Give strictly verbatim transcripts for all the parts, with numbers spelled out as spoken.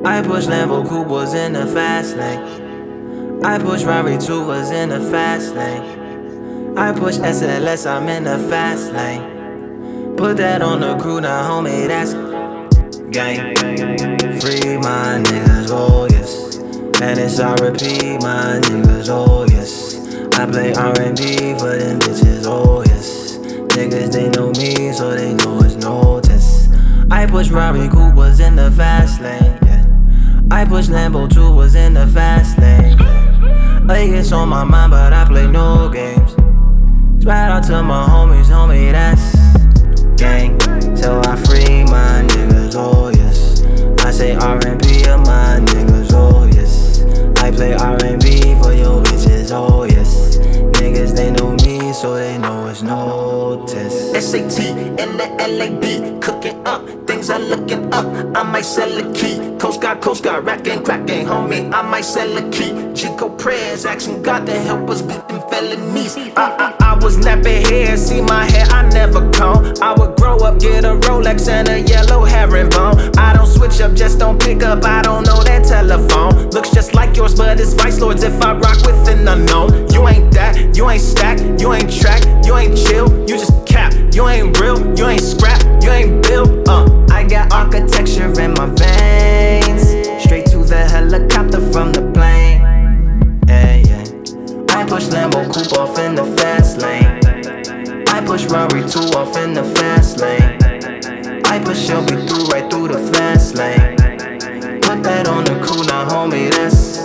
I push Lambo Coopers in the fast lane. I push Rari Tubas in the fast lane. I push S L S, I'm in the fast lane. Put that on the crew now, homie, that's gang. Free my niggas, oh yes. And it's R I P my niggas, oh yes. I play R and B for them bitches, oh yes. Niggas, they know me, so they know it's no test. I push Rari Coopers in the fast lane, yeah. I push Lambo Tubas in the fast lane, yeah. Like it's on my mind, but I play no games. Right out to my homies, homie, that's gang. So I free my niggas, oh yes. I say R and B of my niggas, oh yes. I play R and B for your bitches, oh yes. Niggas, they know me, so they know it's no test. S A T in the L A B, cooking up, things are looking up. I might sell a key. Coast Guard, Coast Guard, racking, cracking, homie. I might sell a key. Chico prayers, asking God to help us beat them felonies. I, I, I was napping hair, see my hair, I never comb. I would grow up, get a Rolex and a yellow herringbone. I don't switch up, just don't pick up, I don't know that telephone. Looks just like yours, but it's Vice Lords if I rock with an unknown. You ain't that, you ain't stack, you ain't track, you ain't chill, you just cap. You ain't real, you ain't scrap, you ain't built, uh. I got architecture in my veins, straight to the helicopter from the plane. Yeah, yeah. I push Lambo Coupe off in the fast lane. I push Rari two off in the fast lane. I push Shelby through right through the fast lane. Put that on the crew now, homie, that's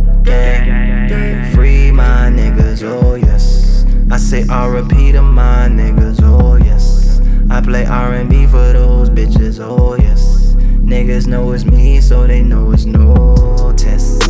gang. Free my niggas, oh yes. I say R I P to my niggas, oh yes. I play R and B for those bitches, oh yes. Niggas know it's me, so they know it's no test.